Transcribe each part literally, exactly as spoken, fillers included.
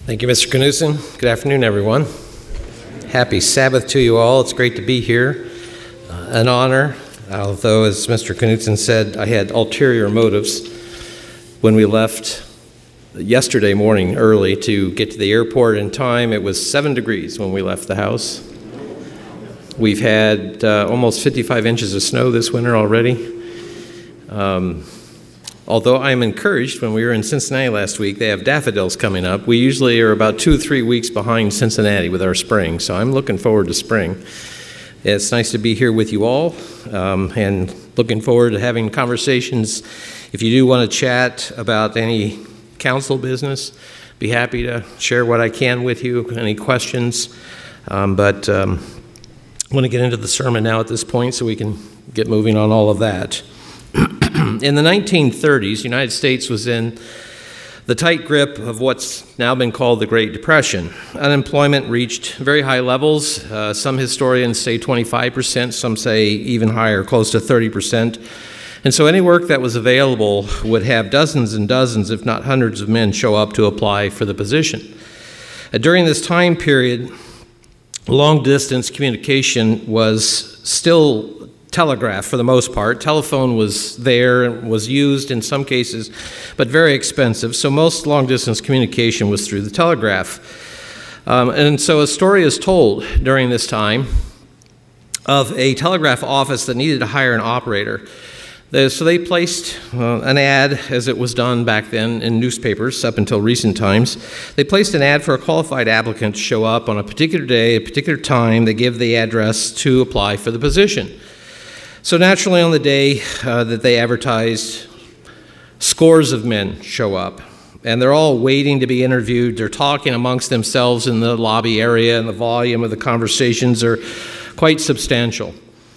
Thank you, Mister Knudsen. Good afternoon, everyone. Happy Sabbath to you all. It's great to be here. Uh, an honor, although, as Mister Knudsen said, I had ulterior motives when we left yesterday morning early to get to the airport in time. It was seven degrees when we left the house. We've had uh, almost fifty-five inches of snow this winter already. Um, Although I am encouraged, when we were in Cincinnati last week, they have daffodils coming up. We usually are about two or three weeks behind Cincinnati with our spring, so I'm looking forward to spring. It's nice to be here with you all, um, and looking forward to having conversations. If you do want to chat about any council business, be happy to share what I can with you, any questions. Um, but um, I want to get into the sermon now at this point so we can get moving on all of that. In the nineteen thirties, the United States was in the tight grip of what's now been called the Great Depression. Unemployment reached very high levels. Uh, some historians say twenty-five percent, some say even higher, close to thirty percent. And so any work that was available would have dozens and dozens, if not hundreds of men show up to apply for the position. Uh, during this time period, long-distance communication was still telegraph for the most part. Telephone was there, was used in some cases, but very expensive. So most long-distance communication was through the telegraph. Um, and so a story is told during this time of a telegraph office that needed to hire an operator. They, so they placed uh, an ad, as it was done back then in newspapers up until recent times. They placed an ad for a qualified applicant to show up on a particular day, a particular time. They give the address to apply for the position. So naturally, on the day uh, that they advertised, scores of men show up, and they're all waiting to be interviewed. They're talking amongst themselves in the lobby area, and the volume of the conversations are quite substantial.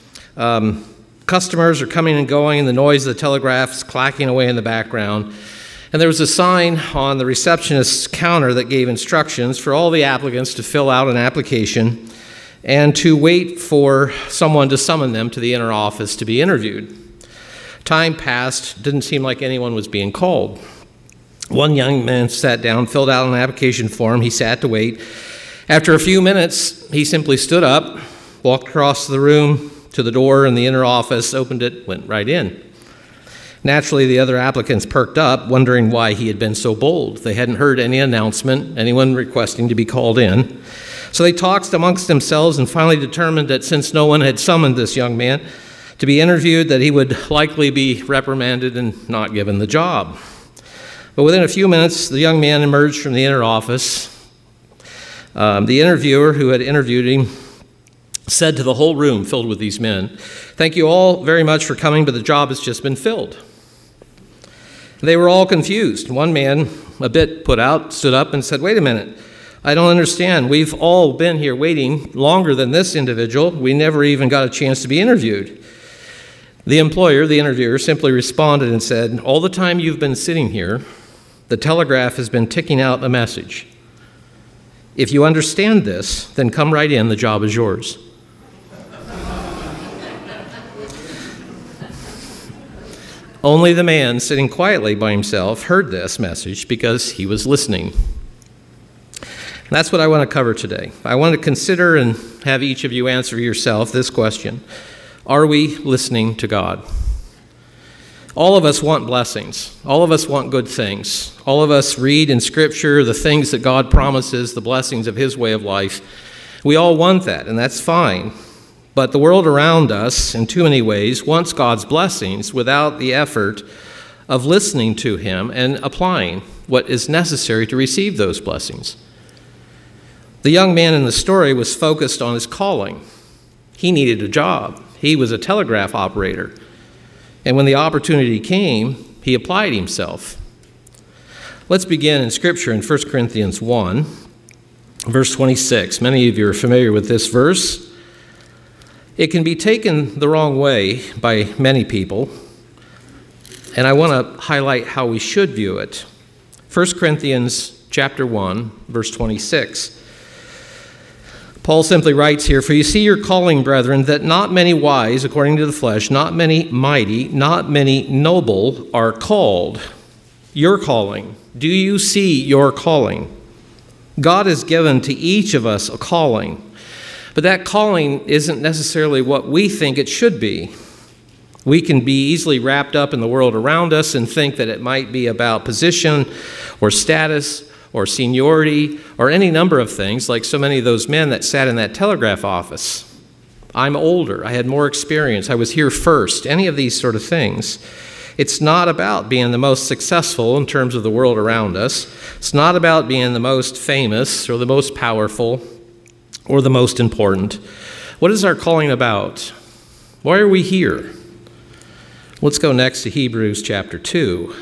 Um, customers are coming and going, and the noise of the telegraph is clacking away in the background. And there was a sign on the receptionist's counter that gave instructions for all the applicants to fill out an application and to wait for someone to summon them to the inner office to be interviewed. Time passed. Didn't seem like anyone was being called. One young man sat down, filled out an application form. He sat to wait. After a few minutes, he simply stood up, walked across the room to the door in the inner office, opened it, went right in. Naturally, the other applicants perked up, wondering why he had been so bold. They hadn't heard any announcement, anyone requesting to be called in. So they talked amongst themselves and finally determined that since no one had summoned this young man to be interviewed, that he would likely be reprimanded and not given the job. But within a few minutes, the young man emerged from the inner office. Um, the interviewer who had interviewed him said to the whole room filled with these men, "Thank you all very much for coming, but the job has just been filled." They were all confused. One man, a bit put out, stood up and said, "Wait a minute. I don't understand. We've all been here waiting longer than this individual. We never even got a chance to be interviewed." The employer, the interviewer, simply responded and said, "All the time you've been sitting here, the telegraph has been ticking out a message. If you understand this, then come right in. The job is yours." Only the man sitting quietly by himself heard this message because he was listening. That's what I want to cover today. I want to consider and have each of you answer yourself this question: are we listening to God? All of us want blessings. All of us want good things. All of us read in Scripture the things that God promises, the blessings of His way of life. We all want that, and that's fine. But the world around us, in too many ways, wants God's blessings without the effort of listening to Him and applying what is necessary to receive those blessings. The young man in the story was focused on his calling. He needed a job. He was a telegraph operator. And when the opportunity came, he applied himself. Let's begin in Scripture in First Corinthians one, verse twenty-six. Many of you are familiar with this verse. It can be taken the wrong way by many people, and I want to highlight how we should view it. First Corinthians chapter one, verse twenty-six. Paul simply writes here, "For you see your calling, brethren, that not many wise, according to the flesh, not many mighty, not many noble are called." Your calling. Do you see your calling? God has given to each of us a calling, but that calling isn't necessarily what we think it should be. We can be easily wrapped up in the world around us and think that it might be about position or status or seniority or any number of things, like so many of those men that sat in that telegraph office. I'm older, I had more experience, I was here first, any of these sort of things. It's not about being the most successful in terms of the world around us. It's not about being the most famous or the most powerful or the most important. What is our calling about? Why are we here? Let's go next to Hebrews chapter two.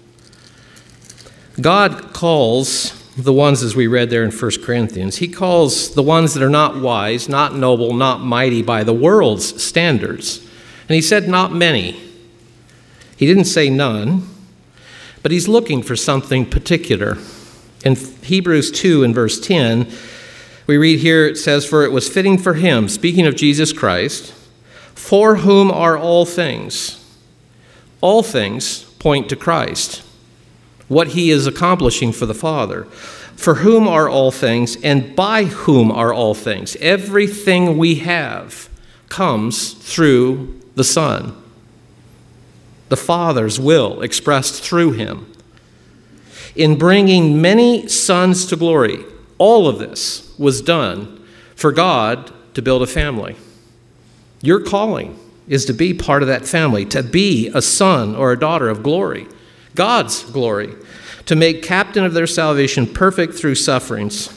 God calls the ones, as we read there in First Corinthians, he calls the ones that are not wise, not noble, not mighty by the world's standards. And he said not many. He didn't say none, but he's looking for something particular. In Hebrews two and verse ten, we read here, it says, "For it was fitting for him," speaking of Jesus Christ, "for whom are all things." All things point to Christ, what he is accomplishing for the Father. For whom are all things, and by whom are all things. Everything we have comes through the Son. The Father's will expressed through him. In bringing many sons to glory, all of this was done for God to build a family. Your calling is to be part of that family, to be a son or a daughter of glory, God's glory, to make captain of their salvation perfect through sufferings.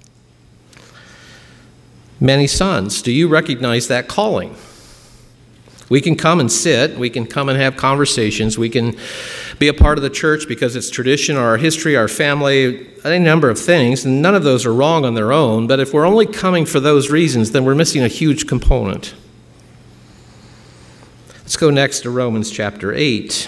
Many sons, do you recognize that calling? We can come and sit, we can come and have conversations, we can be a part of the church because it's tradition or our history, our family, any number of things, and none of those are wrong on their own, but if we're only coming for those reasons, then we're missing a huge component. Let's go next to Romans chapter eight.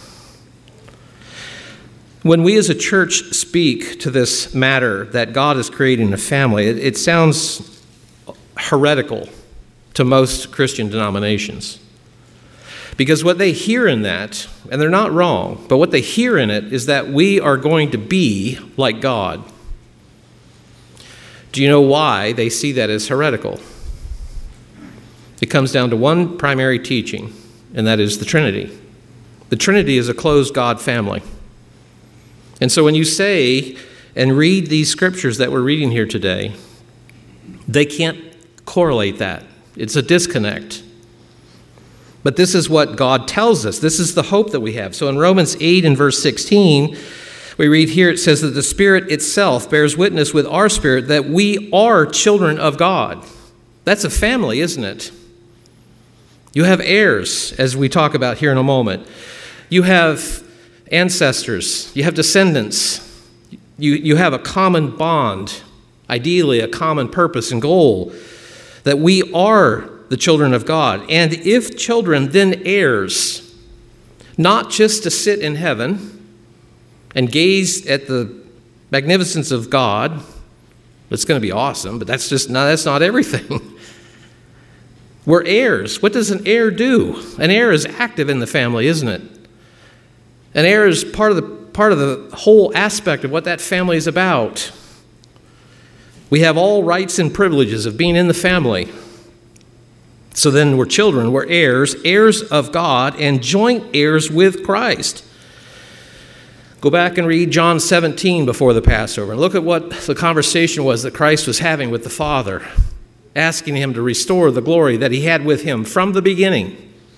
When we as a church speak to this matter that God is creating a family, it, it sounds heretical to most Christian denominations. Because what they hear in that, and they're not wrong, but what they hear in it is that we are going to be like God. Do you know why they see that as heretical? It comes down to one primary teaching, and that is the Trinity. The Trinity is a closed God family. And so when you say and read these scriptures that we're reading here today, they can't correlate that. It's a disconnect. But this is what God tells us. This is the hope that we have. So in Romans eight and verse sixteen, we read here, it says that the Spirit itself bears witness with our spirit that we are children of God. That's a family, isn't it? You have heirs, as we talk about here in a moment. You have ancestors. You have descendants. You, you have a common bond, ideally a common purpose and goal, that we are the children of God. And if children, then heirs, not just to sit in heaven and gaze at the magnificence of God. It's going to be awesome, but that's just not, that's not everything. We're heirs. What does an heir do? An heir is active in the family, isn't it? An heir is part of the part of the whole aspect of what that family is about. We have all rights and privileges of being in the family. So then we're children, we're heirs, heirs of God, and joint heirs with Christ. Go back and read John seventeen before the Passover, and look at what the conversation was that Christ was having with the Father, asking him to restore the glory that he had with him from the beginning.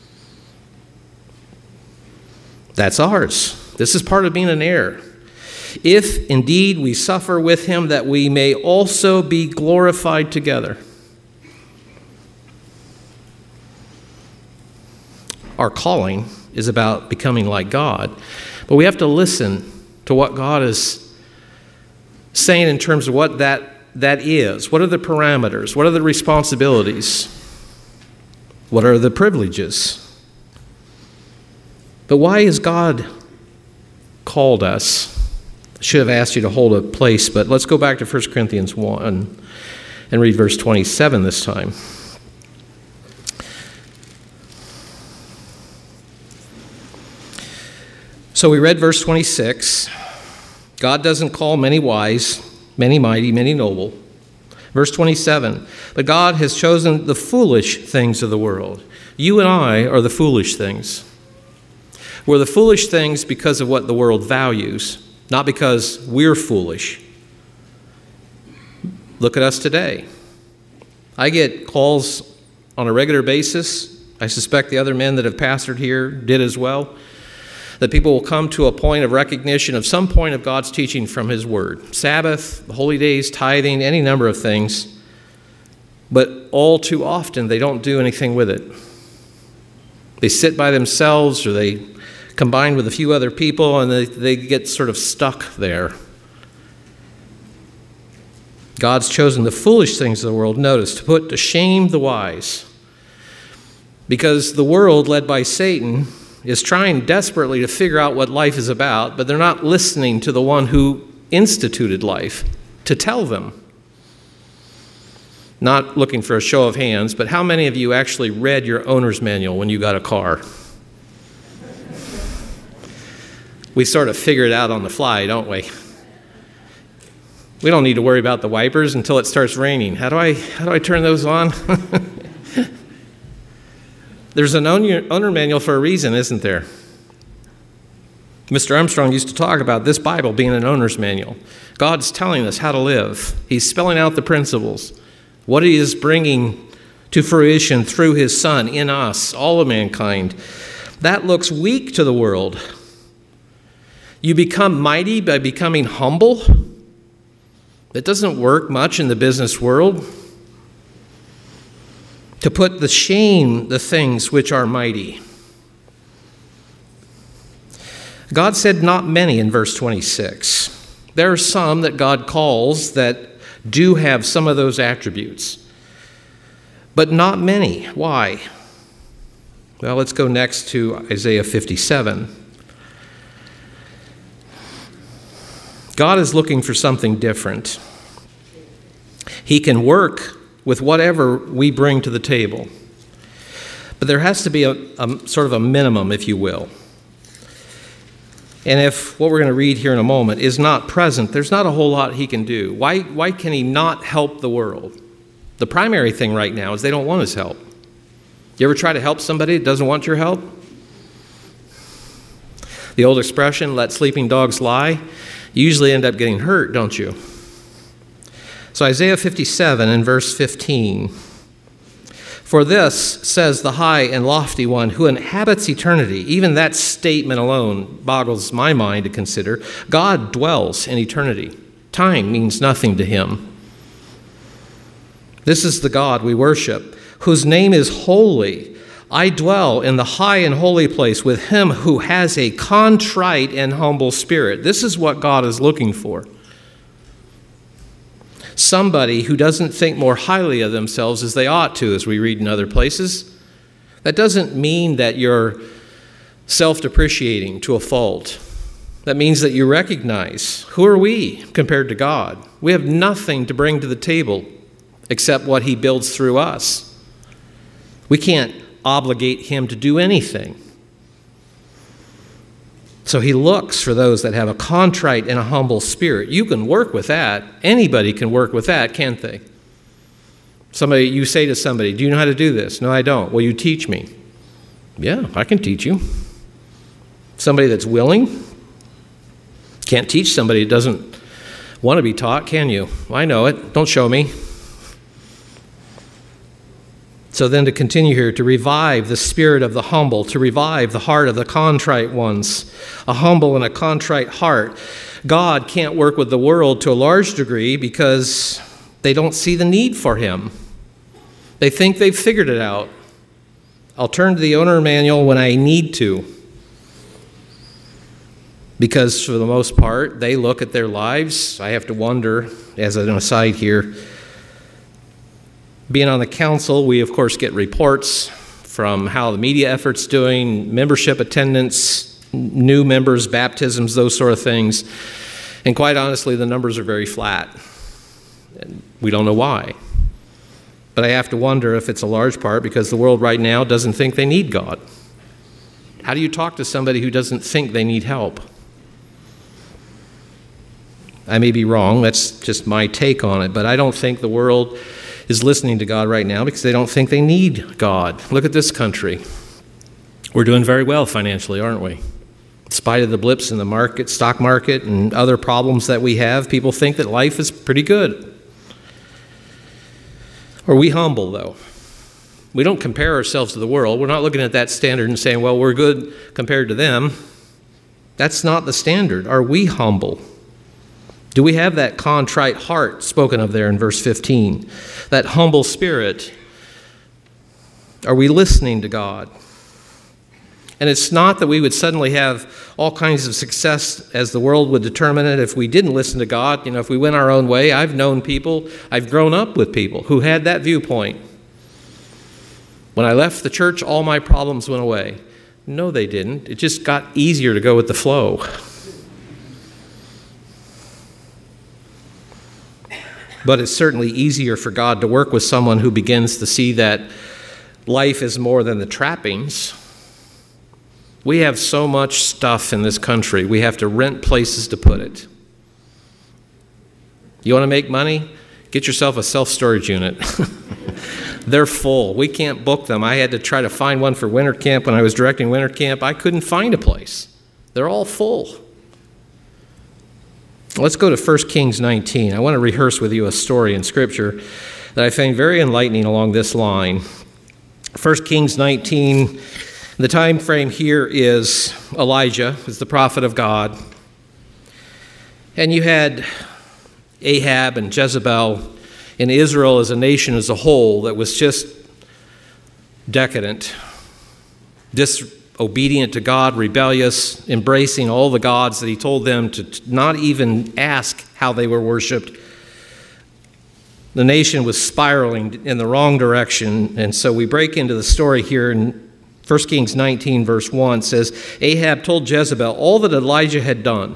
That's ours. This is part of being an heir. If indeed we suffer with him, that we may also be glorified together. Our calling is about becoming like God, but we have to listen to what God is saying in terms of what that, that is. What are the parameters? What are the responsibilities? What are the privileges? But why has God called us? I should have asked you to hold a place, but let's go back to First Corinthians one and read verse twenty-seven this time. So we read verse twenty-six. God doesn't call many wise. many mighty, many noble. Verse twenty-seven, but God has chosen the foolish things of the world. You and I are the foolish things. We're the foolish things because of what the world values, not because we're foolish. Look at us today. I get calls on a regular basis. I suspect the other men that have pastored here did as well, that people will come to a point of recognition of some point of God's teaching from his word. Sabbath, holy days, tithing, any number of things. But all too often, they don't do anything with it. They sit by themselves, or they combine with a few other people, and they, they get sort of stuck there. God's chosen the foolish things of the world, notice, to put to shame the wise. Because the world, led by Satan, is trying desperately to figure out what life is about, but they're not listening to the one who instituted life to tell them. Not looking for a show of hands, but how many of you actually read your owner's manual when you got a car? We sort of figure it out on the fly, don't we? We don't need to worry about the wipers until it starts raining. How do I, how do I turn those on? There's an owner manual for a reason, isn't there? Mister Armstrong used to talk about this Bible being an owner's manual. God's telling us how to live. He's spelling out the principles, what he is bringing to fruition through his Son in us, all of mankind. That looks weak to the world. You become mighty by becoming humble. That doesn't work much in the business world. To put to shame the things which are mighty. God said not many in verse twenty-six. There are some that God calls that do have some of those attributes, but not many. Why? Well, let's go next to Isaiah fifty-seven. God is looking for something different. He can work with whatever we bring to the table. But there has to be a, a sort of a minimum, if you will. And if what we're going to read here in a moment is not present, there's not a whole lot he can do. Why, why can he not help the world? The primary thing right now is they don't want his help. You ever try to help somebody that doesn't want your help? The old expression, let sleeping dogs lie, you usually end up getting hurt, don't you? So Isaiah fifty-seven and verse fifteen. For this, says the high and lofty one who inhabits eternity. Even that statement alone boggles my mind to consider. God dwells in eternity. Time means nothing to him. This is the God we worship, whose name is holy. I dwell in the high and holy place with him who has a contrite and humble spirit. This is what God is looking for. Somebody who doesn't think more highly of themselves as they ought to, as we read in other places. That doesn't mean that you're self-depreciating to a fault. That means that you recognize, who are we compared to God? We have nothing to bring to the table except what he builds through us. We can't obligate him to do anything. So he looks for those that have a contrite and a humble spirit. You can work with that. Anybody can work with that, can't they? Somebody, you say to somebody, do you know how to do this? No, I don't. Well, you teach me. Yeah, I can teach you. Somebody that's willing. Can't teach somebody that doesn't want to be taught, can you? I know it. Don't show me. So then to continue here, to revive the spirit of the humble, to revive the heart of the contrite ones, a humble and a contrite heart. God can't work with the world to a large degree because they don't see the need for him. They think they've figured it out. I'll turn to the owner manual when I need to. Because for the most part, they look at their lives. I have to wonder, as an aside here, being on the council, we of course get reports from how the media effort's doing, membership attendance, new members, baptisms, those sort of things. And quite honestly, the numbers are very flat. And we don't know why. But I have to wonder if it's a large part because the world right now doesn't think they need God. How do you talk to somebody who doesn't think they need help? I may be wrong. That's just my take on it. But I don't think the world is listening to God right now because they don't think they need God. Look at this country. We're doing very well financially, aren't we? In spite of the blips in the market, stock market, and other problems that we have, people think that life is pretty good. Are we humble, though? We don't compare ourselves to the world. We're not looking at that standard and saying, well, we're good compared to them. That's not the standard. Are we humble? Do we have that contrite heart spoken of there in verse fifteen? That humble spirit? Are we listening to God? And it's not that we would suddenly have all kinds of success as the world would determine it if we didn't listen to God. You know, if we went our own way. I've known people, I've grown up with people who had that viewpoint. When I left the church, all my problems went away. No, they didn't. It just got easier to go with the flow. But it's certainly easier for God to work with someone who begins to see that life is more than the trappings. We have so much stuff in this country, we have to rent places to put it. You want to make money? Get yourself a self-storage unit. They're full. We can't book them. I had to try to find one for winter camp when I was directing winter camp. I couldn't find a place. They're all full. Let's go to First Kings nineteen. I want to rehearse with you a story in Scripture that I find very enlightening along this line. First Kings nineteen, the time frame here is Elijah, is the prophet of God. And you had Ahab and Jezebel in Israel as a nation as a whole that was just decadent, disobedient to God, rebellious, embracing all the gods that he told them to not even ask how they were worshipped. The nation was spiraling in the wrong direction, and so we break into the story here in First Kings nineteen, verse one. It says, Ahab told Jezebel all that Elijah had done.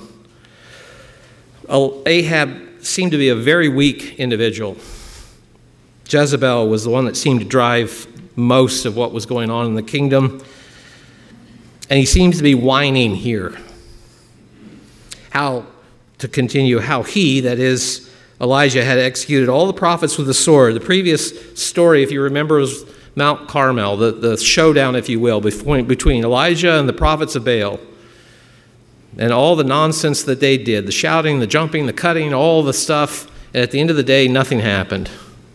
Ahab seemed to be a very weak individual. Jezebel was the one that seemed to drive most of what was going on in the kingdom. And he seems to be whining here. How, to continue, how he, that is, Elijah, had executed all the prophets with the sword. The previous story, if you remember, was Mount Carmel, the, the showdown, if you will, between Elijah and the prophets of Baal. And all the nonsense that they did, the shouting, the jumping, the cutting, all the stuff. And at the end of the day, nothing happened.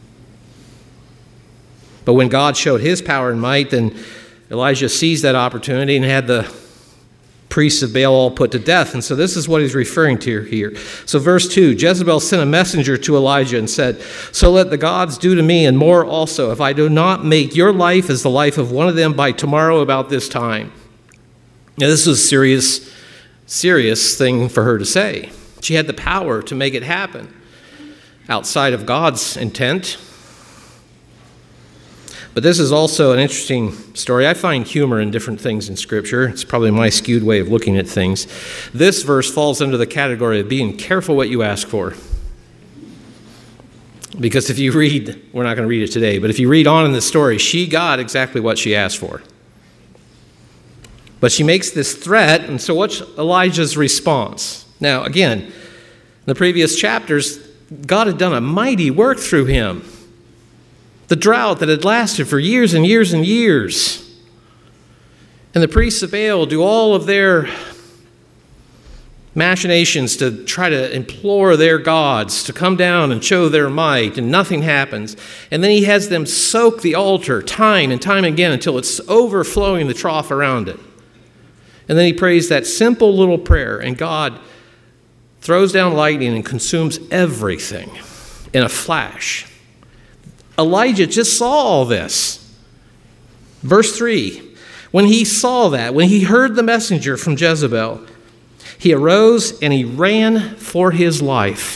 But when God showed his power and might, then Elijah seized that opportunity and had the priests of Baal all put to death. And so this is what he's referring to here. So verse two, Jezebel sent a messenger to Elijah and said, so let the gods do to me and more also, if I do not make your life as the life of one of them by tomorrow about this time. Now this was a serious serious thing for her to say. She had the power to make it happen outside of God's intent. But this is also an interesting story. I find humor in different things in Scripture. It's probably my skewed way of looking at things. This verse falls under the category of being careful what you ask for. Because if you read, we're not going to read it today, but if you read on in the story, she got exactly what she asked for. But she makes this threat, and so what's Elijah's response? Now, again, in the previous chapters, God had done a mighty work through him. The drought that had lasted for years and years and years. And the priests of Baal do all of their machinations to try to implore their gods to come down and show their might, and nothing happens. And then he has them soak the altar time and time again until it's overflowing the trough around it. And then he prays that simple little prayer, and God throws down lightning and consumes everything in a flash. Elijah just saw all this. Verse three, when he saw that, when he heard the messenger from Jezebel, he arose and he ran for his life.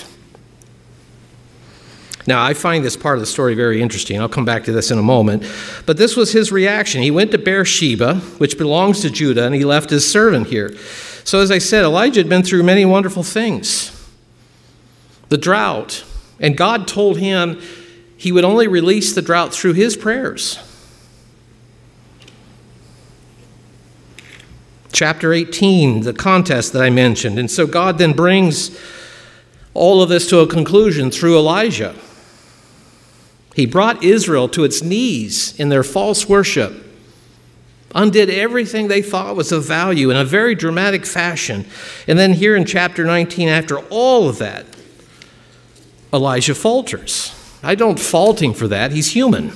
Now, I find this part of the story very interesting. I'll come back to this in a moment. But this was his reaction. He went to Beersheba, which belongs to Judah, and he left his servant here. So as I said, Elijah had been through many wonderful things. The drought. And God told him he would only release the drought through his prayers. Chapter eighteen, the contest that I mentioned. And so God then brings all of this to a conclusion through Elijah. He brought Israel to its knees in their false worship, undid everything they thought was of value in a very dramatic fashion. And then here in chapter nineteen, after all of that, Elijah falters. I don't fault him for that. He's human.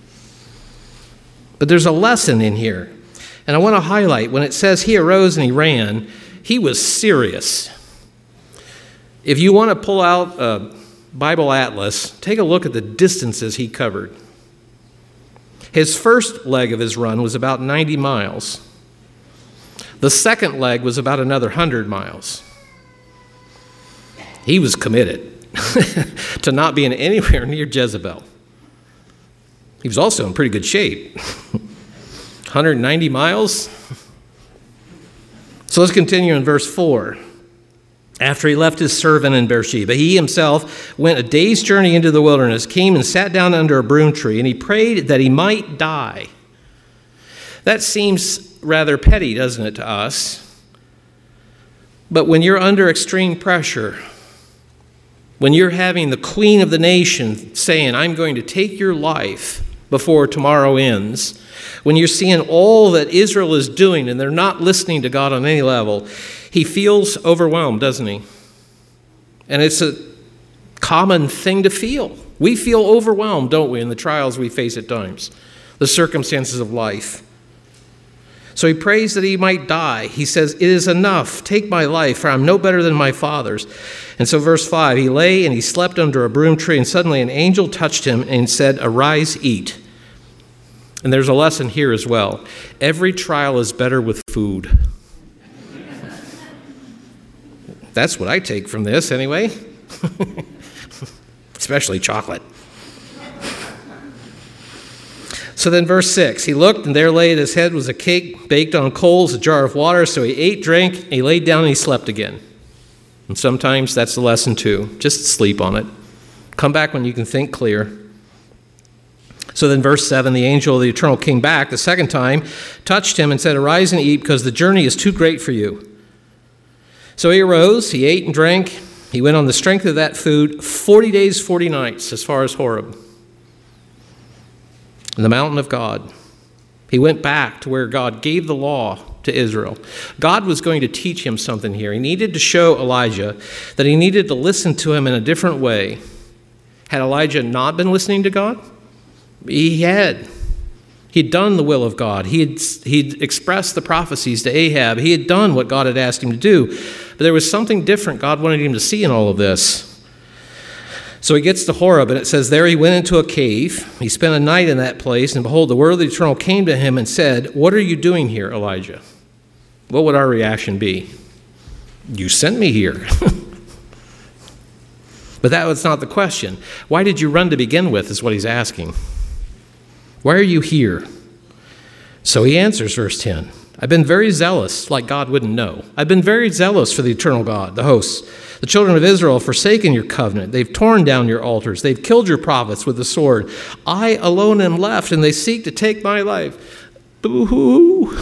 But there's a lesson in here. And I want to highlight, when it says he arose and he ran, he was serious. If you want to pull out a Bible atlas, take a look at the distances he covered. His first leg of his run was about ninety miles. The second leg was about another one hundred miles. He was committed to not being anywhere near Jezebel. He was also in pretty good shape. one hundred ninety miles. So let's continue in verse four. After he left his servant in Beersheba, he himself went a day's journey into the wilderness, came and sat down under a broom tree, and he prayed that he might die. That seems rather petty, doesn't it, to us? But when you're under extreme pressure, when you're having the queen of the nation saying, I'm going to take your life before tomorrow ends, when you're seeing all that Israel is doing and they're not listening to God on any level, he feels overwhelmed, doesn't he? And it's a common thing to feel. We feel overwhelmed, don't we, in the trials we face at times, the circumstances of life. So he prays that he might die. He says, it is enough. Take my life, for I'm no better than my father's. And so verse five, he lay and he slept under a broom tree, and suddenly an angel touched him and said, arise, eat. And there's a lesson here as well. Every trial is better with food. That's what I take from this anyway. Especially chocolate. So then verse six, he looked, and there lay at his head was a cake baked on coals, a jar of water. So he ate, drank, and he laid down and he slept again. And sometimes that's the lesson too. Just sleep on it. Come back when you can think clear. So then verse seven, the angel of the eternal came back the second time, touched him and said, arise and eat, because the journey is too great for you. So he arose, he ate and drank. He went on the strength of that food forty days, forty nights, as far as Horeb, in the mountain of God. He went back to where God gave the law to Israel. God was going to teach him something here. He needed to show Elijah that he needed to listen to him in a different way. Had Elijah not been listening to God? He had. He'd done the will of God. He had he'd expressed the prophecies to Ahab. He had done what God had asked him to do. But there was something different God wanted him to see in all of this. So he gets to Horeb, and it says, there he went into a cave. He spent a night in that place, and behold, the word of the Eternal came to him and said, what are you doing here, Elijah? What would our reaction be? You sent me here. But that was not the question. Why did you run to begin with, is what he's asking. Why are you here? So he answers, verse ten, I've been very zealous, like God wouldn't know. I've been very zealous for the eternal God, the hosts. The children of Israel have forsaken your covenant. They've torn down your altars. They've killed your prophets with the sword. I alone am left, and they seek to take my life. Boo-hoo.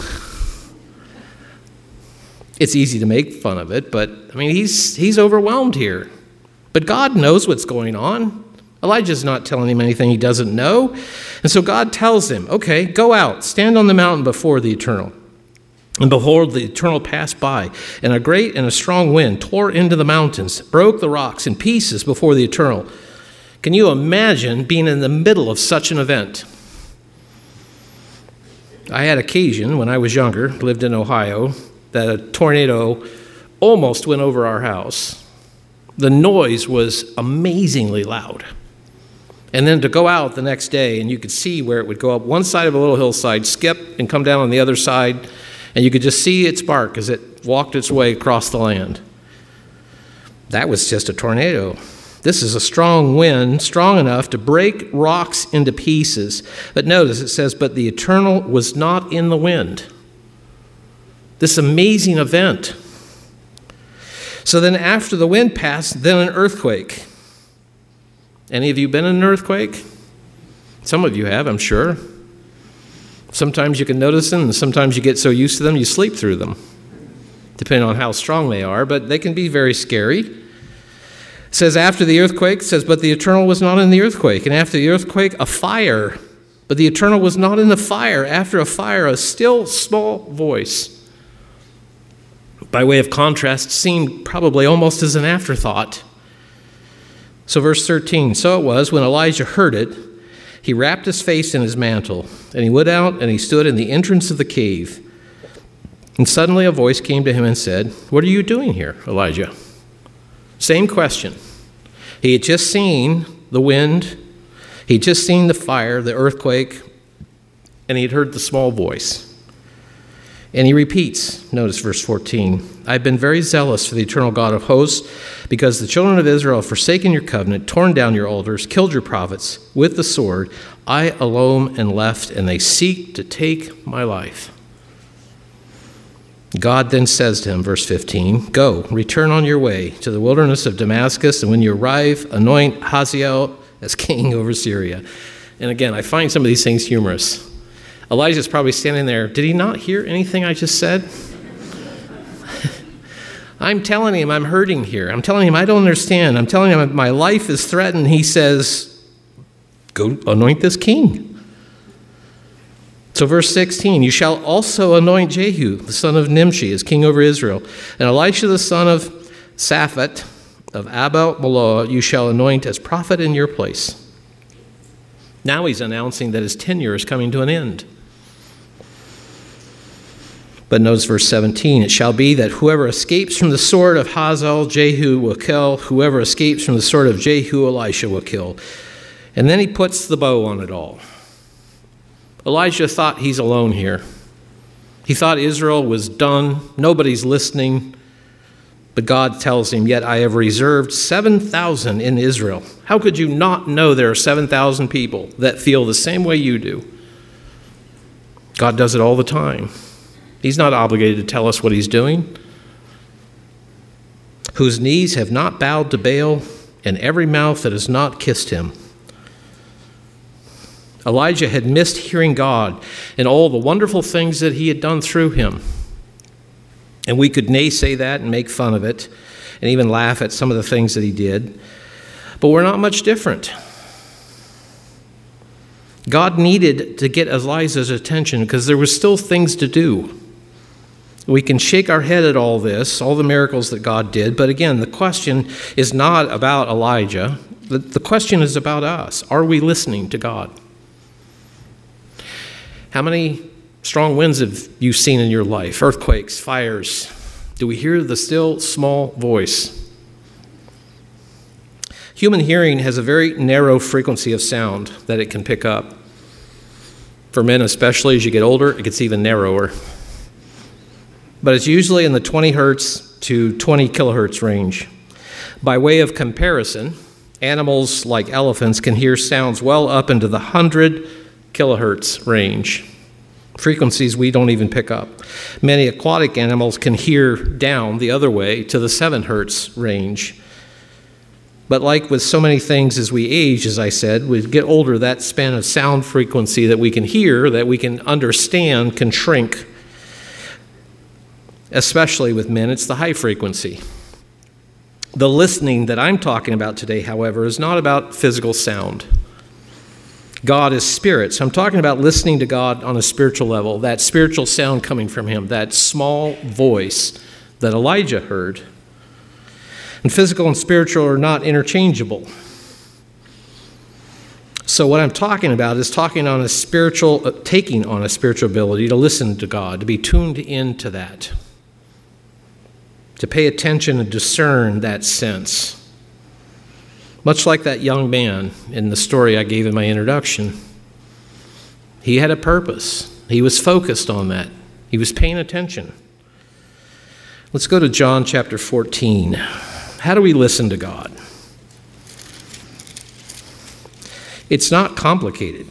It's easy to make fun of it, but, I mean, he's, he's overwhelmed here. But God knows what's going on. Elijah's not telling him anything he doesn't know. And so God tells him, okay, go out, stand on the mountain before the Eternal. And behold, the Eternal passed by, and a great and a strong wind tore into the mountains, broke the rocks in pieces before the Eternal. Can you imagine being in the middle of such an event? I had occasion, when I was younger, lived in Ohio, that a tornado almost went over our house. The noise was amazingly loud. And then to go out the next day, and you could see where it would go up one side of a little hillside, skip, and come down on the other side, and you could just see its bark as it walked its way across the land. That was just a tornado. This is a strong wind, strong enough to break rocks into pieces. But notice it says, but the Eternal was not in the wind. This amazing event. So then after the wind passed, then an earthquake. Any of you been in an earthquake? Some of you have, I'm sure. Sometimes you can notice them, and sometimes you get so used to them you sleep through them, depending on how strong they are, but they can be very scary. It says after the earthquake, it says, but the Eternal was not in the earthquake. And after the earthquake, a fire. But the Eternal was not in the fire. After a fire, a still small voice. By way of contrast, seemed probably almost as an afterthought. So verse thirteen, so it was when Elijah heard it, he wrapped his face in his mantle, and he went out and he stood in the entrance of the cave. And suddenly a voice came to him and said, what are you doing here, Elijah? Same question. He had just seen the wind, he'd just seen the fire, the earthquake, and he'd heard the small voice. And he repeats, notice verse fourteen, I've been very zealous for the eternal God of hosts, because the children of Israel have forsaken your covenant, torn down your altars, killed your prophets with the sword. I alone am left, and they seek to take my life. God then says to him, verse fifteen, go, return on your way to the wilderness of Damascus, and when you arrive, anoint Hazael as king over Syria. And again, I find some of these things humorous. Elijah's probably standing there. Did he not hear anything I just said? I'm telling him I'm hurting here. I'm telling him I don't understand. I'm telling him my life is threatened. He says, go anoint this king. So verse sixteen, you shall also anoint Jehu, the son of Nimshi, as king over Israel. And Elisha, the son of Shaphat, of Abel-Meholah, you shall anoint as prophet in your place. Now he's announcing that his tenure is coming to an end. But notice verse seventeen, it shall be that whoever escapes from the sword of Hazael, Jehu will kill. Whoever escapes from the sword of Jehu, Elisha will kill. And then he puts the bow on it all. Elijah thought he's alone here. He thought Israel was done. Nobody's listening. But God tells him, yet I have reserved seven thousand in Israel. How could you not know there are seven thousand people that feel the same way you do? God does it all the time. He's not obligated to tell us what he's doing. Whose knees have not bowed to Baal, and every mouth that has not kissed him. Elijah had missed hearing God and all the wonderful things that he had done through him. And we could naysay that and make fun of it and even laugh at some of the things that he did. But we're not much different. God needed to get Elijah's attention because there was still things to do. We can shake our head at all this, all the miracles that God did. But again, the question is not about Elijah. The, the question is about us. Are we listening to God? How many strong winds have you seen in your life? Earthquakes, fires. Do we hear the still small voice? Human hearing has a very narrow frequency of sound that it can pick up. For men especially, as you get older, it gets even narrower. But it's usually in the twenty hertz to twenty kilohertz range. By way of comparison, animals like elephants can hear sounds well up into the one hundred kilohertz range, frequencies we don't even pick up. Many aquatic animals can hear down the other way to the seven hertz range. But like with so many things as we age, as I said, we get older, that span of sound frequency that we can hear, that we can understand, can shrink. Especially with men, it's the high frequency. The listening that I'm talking about today, however, is not about physical sound. God is spirit. So I'm talking about listening to God on a spiritual level, that spiritual sound coming from him, that small voice that Elijah heard. And physical and spiritual are not interchangeable. So what I'm talking about is talking on a spiritual, uh, taking on a spiritual ability to listen to God, to be tuned into that, to pay attention and discern that sense. Much like that young man in the story I gave in my introduction. He had a purpose. He was focused on that. He was paying attention. Let's go to John chapter fourteen. How do we listen to God? It's not complicated.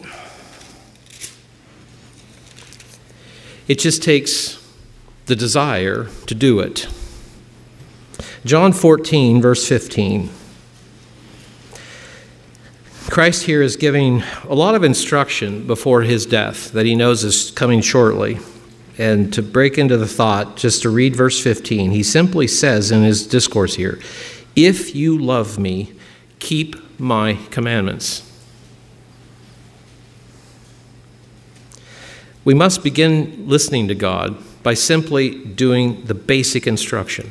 It just takes the desire to do it. John fourteen, verse fifteen. Christ here is giving a lot of instruction before his death that he knows is coming shortly. And to break into the thought, just to read verse fifteen, he simply says in his discourse here, If you love me, keep my commandments. We must begin listening to God by simply doing the basic instruction.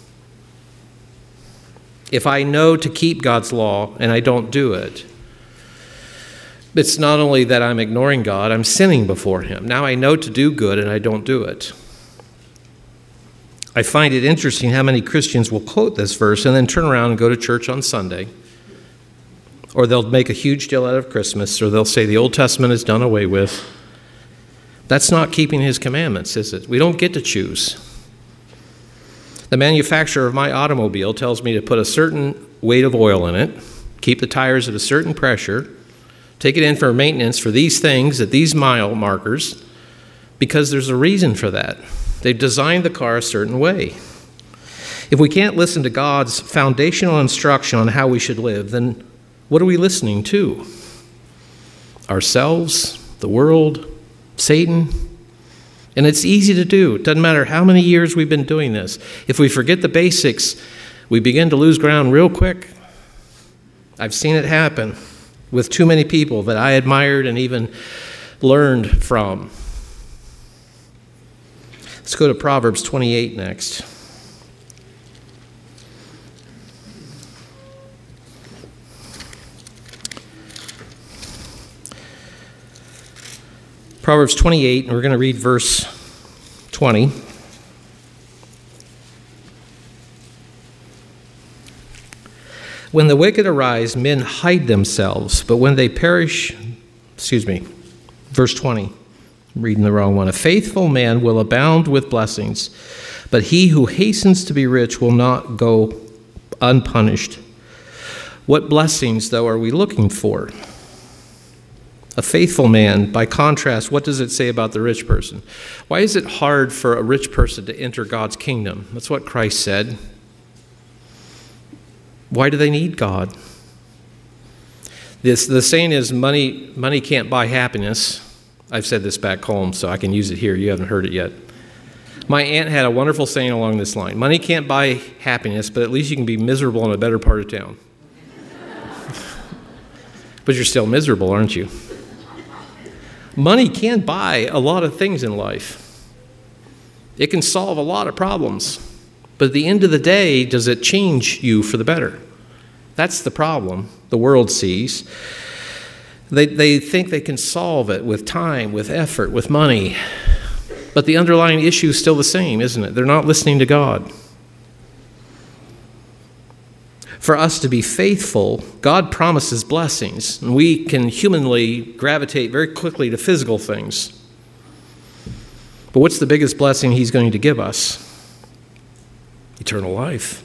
If I know to keep God's law and I don't do it, it's not only that I'm ignoring God, I'm sinning before him. Now I know to do good and I don't do it. I find it interesting how many Christians will quote this verse and then turn around and go to church on Sunday. Or they'll make a huge deal out of Christmas, or they'll say the Old Testament is done away with. That's not keeping his commandments, is it? We don't get to choose. The manufacturer of my automobile tells me to put a certain weight of oil in it, keep the tires at a certain pressure, take it in for maintenance for these things at these mile markers, because there's a reason for that. They've designed the car a certain way. If we can't listen to God's foundational instruction on how we should live, then what are we listening to? Ourselves, the world, Satan? And it's easy to do. It doesn't matter how many years we've been doing this. If we forget the basics, we begin to lose ground real quick. I've seen it happen with too many people that I admired and even learned from. Let's go to Proverbs twenty-eight next. Proverbs twenty-eight, and we're going to read verse twenty. When the wicked arise, men hide themselves, but when they perish, excuse me, verse twenty, I'm reading the wrong one. A faithful man will abound with blessings, but he who hastens to be rich will not go unpunished. What blessings, though, are we looking for? A faithful man, by contrast, what does it say about the rich person? Why is it hard for a rich person to enter God's kingdom? That's what Christ said. Why do they need God? This, the saying is money, money can't buy happiness. I've said this back home, so I can use it here. You haven't heard it yet. My aunt had a wonderful saying along this line. Money can't buy happiness, but at least you can be miserable in a better part of town. But you're still miserable, aren't you? Money can buy a lot of things in life. It can solve a lot of problems. But at the end of the day, does it change you for the better? That's the problem the world sees. They, they think they can solve it with time, with effort, with money. But the underlying issue is still the same, isn't it? They're not listening to God. For us to be faithful, God promises blessings, and we can humanly gravitate very quickly to physical things. But what's the biggest blessing he's going to give us? Eternal life.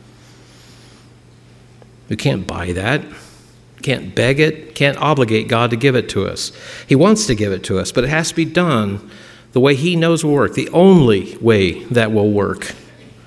We can't buy that. Can't beg it. Can't obligate God to give it to us. He wants to give it to us, but it has to be done the way he knows will work, the only way that will work.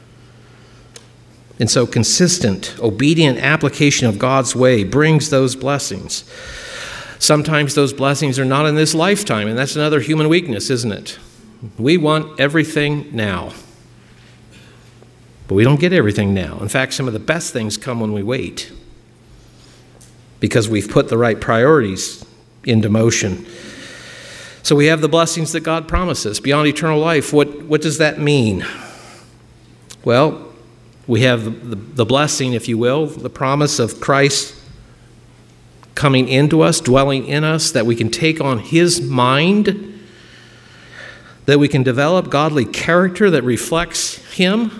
And so consistent, obedient application of God's way brings those blessings. Sometimes those blessings are not in this lifetime, and that's another human weakness, isn't it? We want everything now. But we don't get everything now. In fact, some of the best things come when we wait, because we've put the right priorities into motion. So we have the blessings that God promises beyond eternal life. What, what does that mean? Well, we have the, the, the blessing, if you will, the promise of Christ coming into us, dwelling in us, that we can take on his mind, that we can develop godly character that reflects him,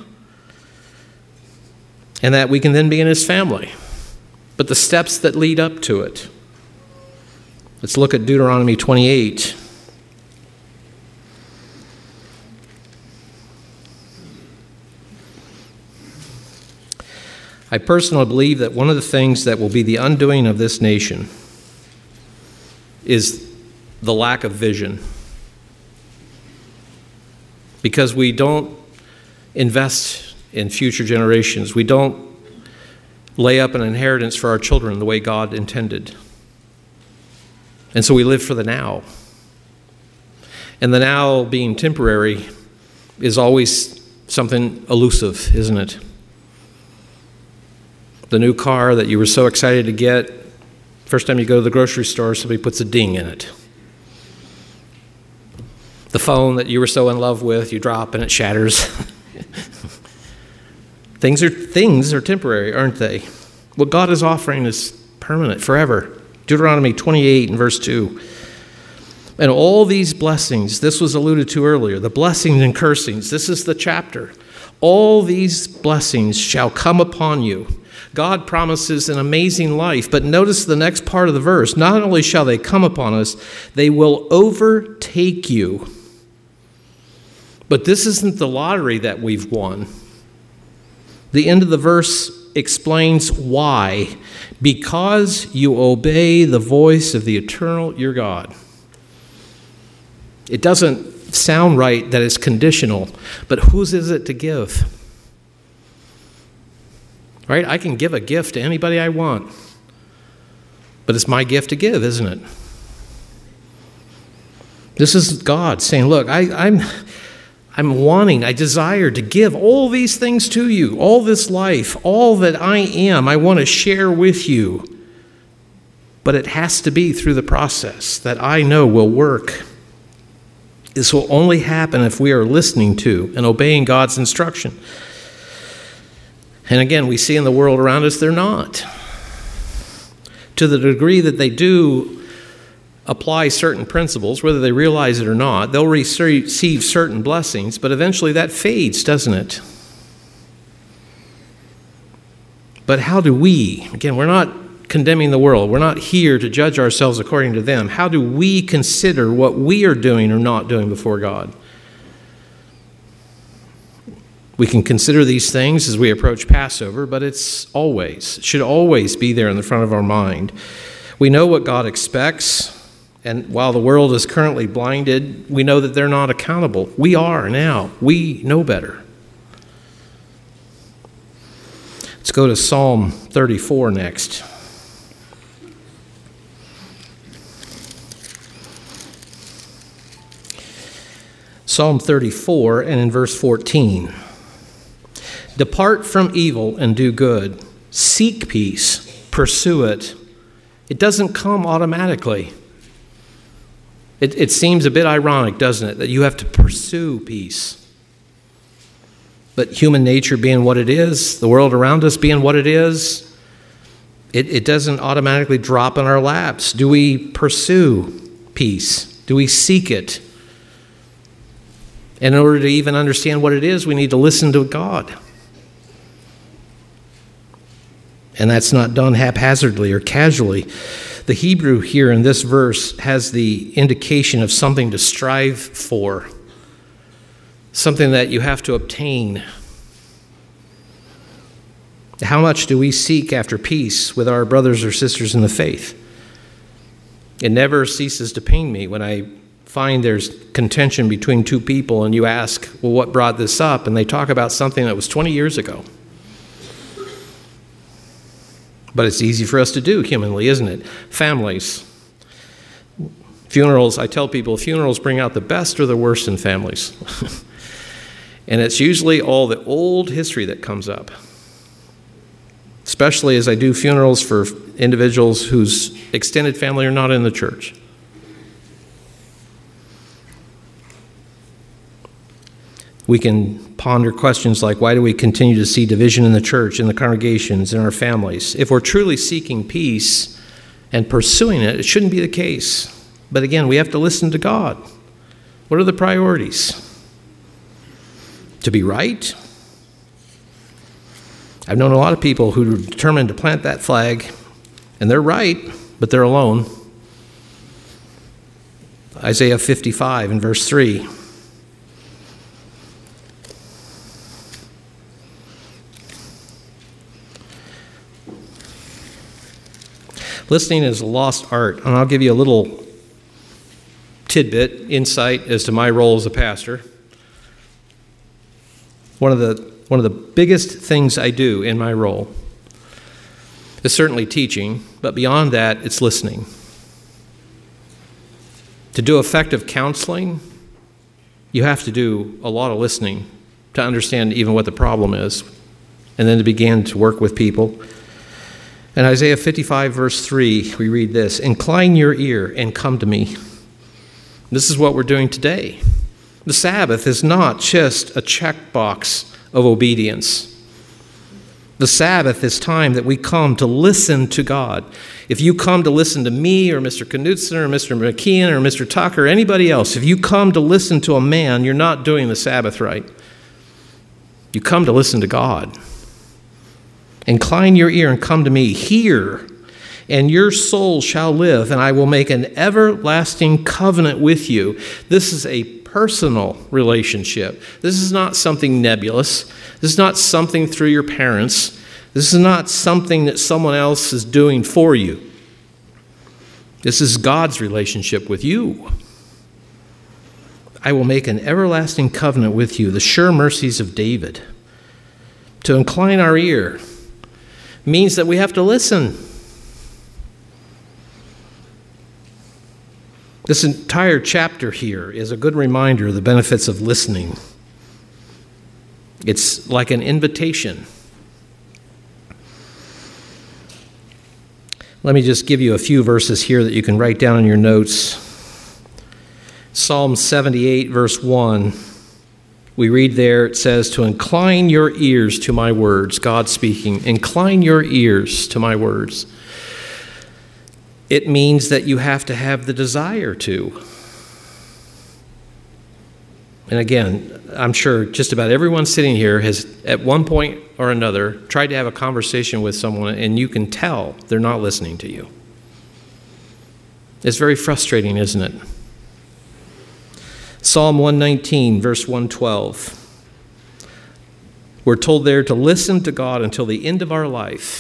and that we can then be in his family. But the steps that lead up to it. Let's look at Deuteronomy twenty-eight. I personally believe that one of the things that will be the undoing of this nation is the lack of vision. Because we don't invest in future generations. We don't lay up an inheritance for our children the way God intended. And so we live for the now. And the now, being temporary, is always something elusive, isn't it? The new car that you were so excited to get, first time you go to the grocery store, somebody puts a ding in it. The phone that you were so in love with, you drop and it shatters. Things are things are temporary, aren't they? What God is offering is permanent, forever. Deuteronomy twenty-eight and verse two. And all these blessings, this was alluded to earlier, the blessings and cursings, this is the chapter. All these blessings shall come upon you. God promises an amazing life, but notice the next part of the verse. Not only shall they come upon us, they will overtake you. But this isn't the lottery that we've won. The end of the verse explains why. Because you obey the voice of the eternal your God. It doesn't sound right that it's conditional, but whose is it to give? Right? I can give a gift to anybody I want, but it's my gift to give, isn't it? This is God saying, look, I, I'm, I'm wanting, I desire to give all these things to you, all this life, all that I am, I want to share with you. But it has to be through the process that I know will work. This will only happen if we are listening to and obeying God's instruction. And again, we see in the world around us, they're not. To the degree that they do apply certain principles, whether they realize it or not, they'll receive certain blessings, but eventually that fades, doesn't it? But how do we, again, we're not condemning the world. We're not here to judge ourselves according to them. How do we consider what we are doing or not doing before God? We can consider these things as we approach Passover, but it's always, it should always be there in the front of our mind. We know what God expects, and while the world is currently blinded, we know that they're not accountable. We are now. We know better. Let's go to Psalm thirty-four next. Psalm thirty-four, and in verse fourteen. Depart from evil and do good. Seek peace. Pursue it. It doesn't come automatically. It, it seems a bit ironic, doesn't it, that you have to pursue peace. But human nature being what it is, the world around us being what it is, it, it doesn't automatically drop in our laps. Do we pursue peace? Do we seek it? And in order to even understand what it is, we need to listen to God. And that's not done haphazardly or casually. The Hebrew here in this verse has the indication of something to strive for, something that you have to obtain. How much do we seek after peace with our brothers or sisters in the faith? It never ceases to pain me when I find there's contention between two people and you ask, well, what brought this up? And they talk about something that was twenty years ago. But it's easy for us to do humanly, isn't it? Families. Funerals, I tell people, funerals bring out the best or the worst in families. And it's usually all the old history that comes up. Especially as I do funerals for individuals whose extended family are not in the church. We can ponder questions like, why do we continue to see division in the church, in the congregations, in our families? If we're truly seeking peace and pursuing it, it shouldn't be the case. But again, we have to listen to God. What are the priorities? To be right? I've known a lot of people who are determined to plant that flag, and they're right, but they're alone. Isaiah fifty-five and verse three. Listening is a lost art, and I'll give you a little tidbit, insight as to my role as a pastor. One of the one of the biggest things I do in my role is certainly teaching, but beyond that, it's listening. To do effective counseling, you have to do a lot of listening to understand even what the problem is, and then to begin to work with people. In Isaiah fifty-five, verse three, we read this, "Incline your ear and come to me." This is what we're doing today. The Sabbath is not just a checkbox of obedience. The Sabbath is time that we come to listen to God. If you come to listen to me or Mister Knutson or Mister McKeon or Mister Tucker or anybody else, if you come to listen to a man, you're not doing the Sabbath right. You come to listen to God. Incline your ear and come to me. Hear, and your soul shall live, and I will make an everlasting covenant with you. This is a personal relationship. This is not something nebulous. This is not something through your parents. This is not something that someone else is doing for you. This is God's relationship with you. I will make an everlasting covenant with you, the sure mercies of David. To incline our ear means that we have to listen. This entire chapter here is a good reminder of the benefits of listening. It's like an invitation. Let me just give you a few verses here that you can write down in your notes. Psalm seventy-eight, verse one. We read there, it says, "To incline your ears to my words," God speaking, "incline your ears to my words." It means that you have to have the desire to. And again, I'm sure just about everyone sitting here has, at one point or another, tried to have a conversation with someone, and you can tell they're not listening to you. It's very frustrating, isn't it? Psalm one nineteen, verse one twelve. We're told there to listen to God until the end of our life.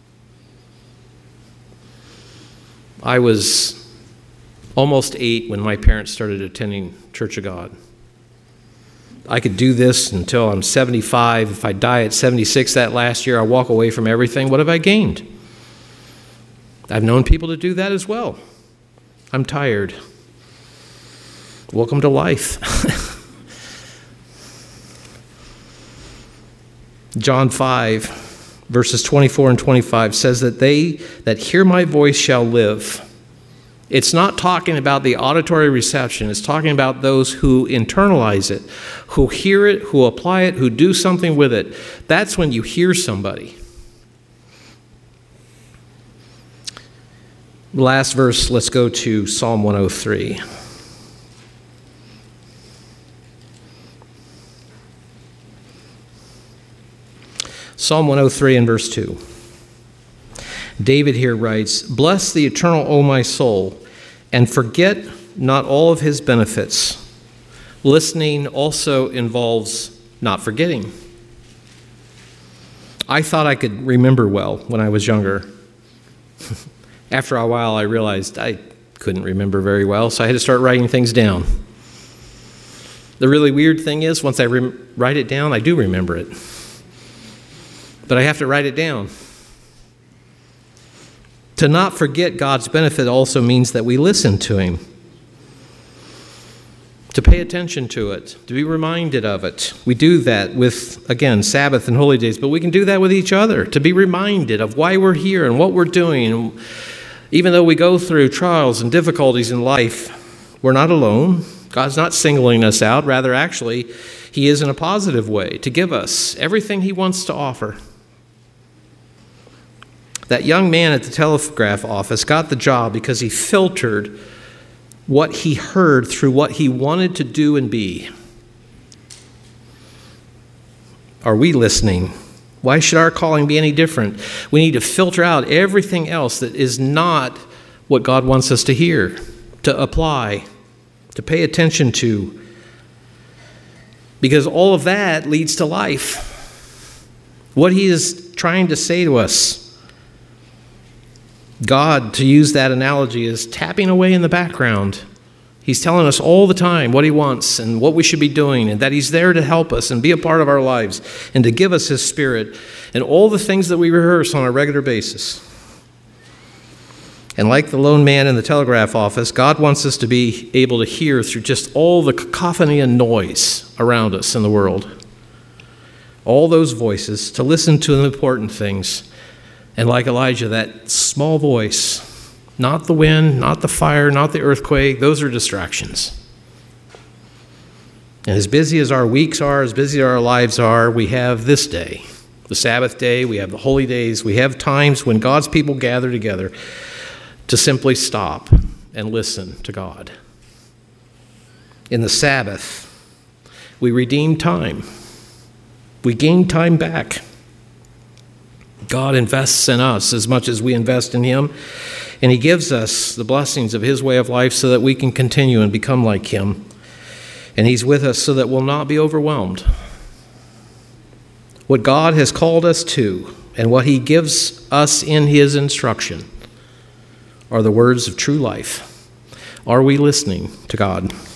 I was almost eight when my parents started attending Church of God. I could do this until I'm seventy-five. If I die at seventy-six that last year, I'll walk away from everything. What have I gained? I've known people to do that as well. I'm tired. Welcome to life. John five, verses twenty-four and twenty-five says that they that hear my voice shall live. It's not talking about the auditory reception. It's talking about those who internalize it, who hear it, who apply it, who do something with it. That's when you hear somebody. Last verse, let's go to Psalm one oh three. Psalm one oh three and verse two. David here writes, "Bless the Eternal, O my soul, and forget not all of his benefits." Listening also involves not forgetting. I thought I could remember well when I was younger. After a while, I realized I couldn't remember very well, so I had to start writing things down. The really weird thing is, once I rem- write it down, I do remember it. But I have to write it down. To not forget God's benefit also means that we listen to him, to pay attention to it, to be reminded of it. We do that with, again, Sabbath and holy days, but we can do that with each other, to be reminded of why we're here and what we're doing. Even though we go through trials and difficulties in life, we're not alone. God's not singling us out. Rather, actually, he is in a positive way to give us everything he wants to offer. That young man at the telegraph office got the job because he filtered what he heard through what he wanted to do and be. Are we listening? Why should our calling be any different? We need to filter out everything else that is not what God wants us to hear, to apply, to pay attention to, because all of that leads to life. What he is trying to say to us, God, to use that analogy, is tapping away in the background. He's telling us all the time what he wants and what we should be doing, and that he's there to help us and be a part of our lives and to give us his Spirit and all the things that we rehearse on a regular basis. And like the lone man in the telegraph office, God wants us to be able to hear through just all the cacophony and noise around us in the world. All those voices, to listen to the important things, And like Elijah, that small voice, not the wind, not the fire, not the earthquake, those are distractions. And as busy as our weeks are, as busy as our lives are, we have this day, the Sabbath day, we have the holy days, we have times when God's people gather together to simply stop and listen to God. In the Sabbath, we redeem time. We gain time back. God invests in us as much as we invest in him, and he gives us the blessings of his way of life so that we can continue and become like him. And he's with us so that we'll not be overwhelmed. What God has called us to and what he gives us in his instruction are the words of true life. Are we listening to God?